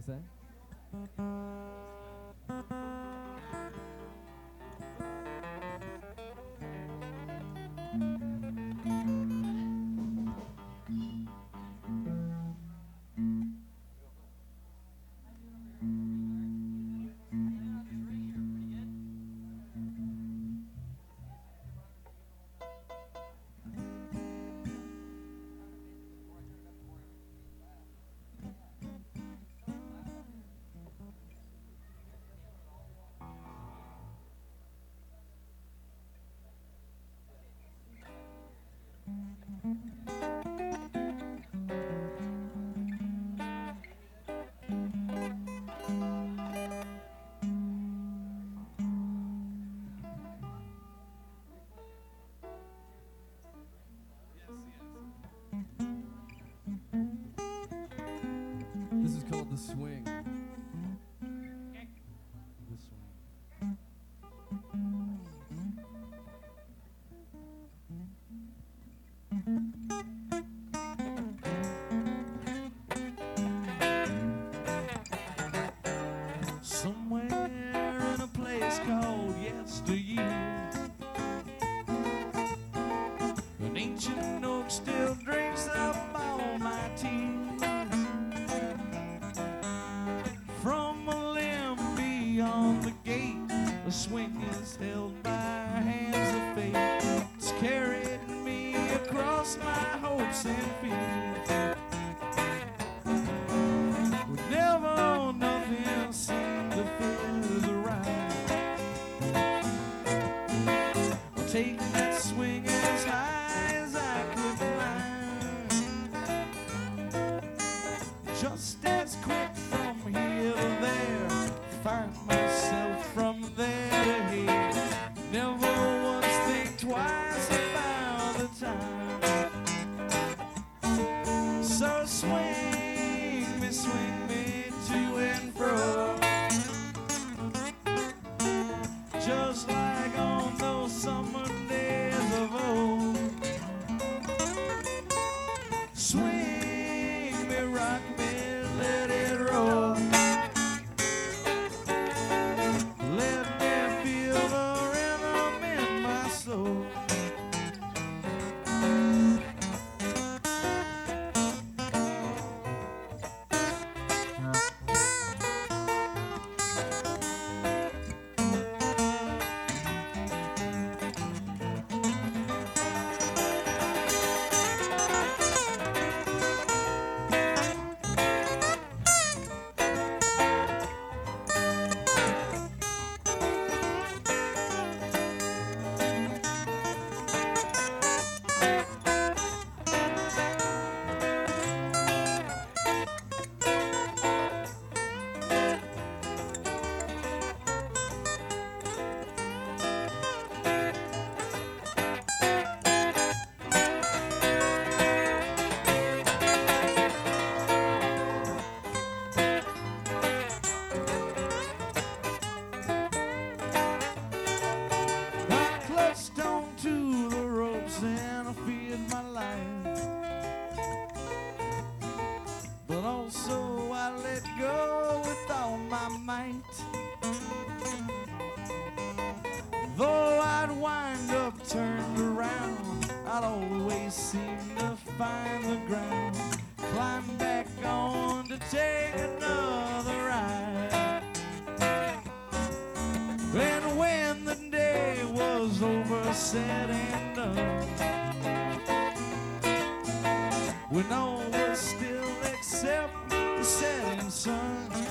say? This is called The Swing. The Swing. Somewhere in a place called Yesteryear, an ancient oak still drinks up all my tears. From a limb beyond the gate, a swing is held by hands of fate. It's carried me across my hopes and fears. With never nothing seemed to feel the right. Taking that swing as high as I could climb. Just as quick from here to there, find myself from there to here. Never once think twice about the time. So swing me to and fro, just like on those summer days of old. Swing me, rock me, let it roll. Let me feel the rhythm in my soul. And I feared my life, but also I let go with all my might. Though I'd wind up turned around, I'd always seem to find the ground. Climb back on to take another ride. And when the day was over, said and done, when all was still except the setting sun,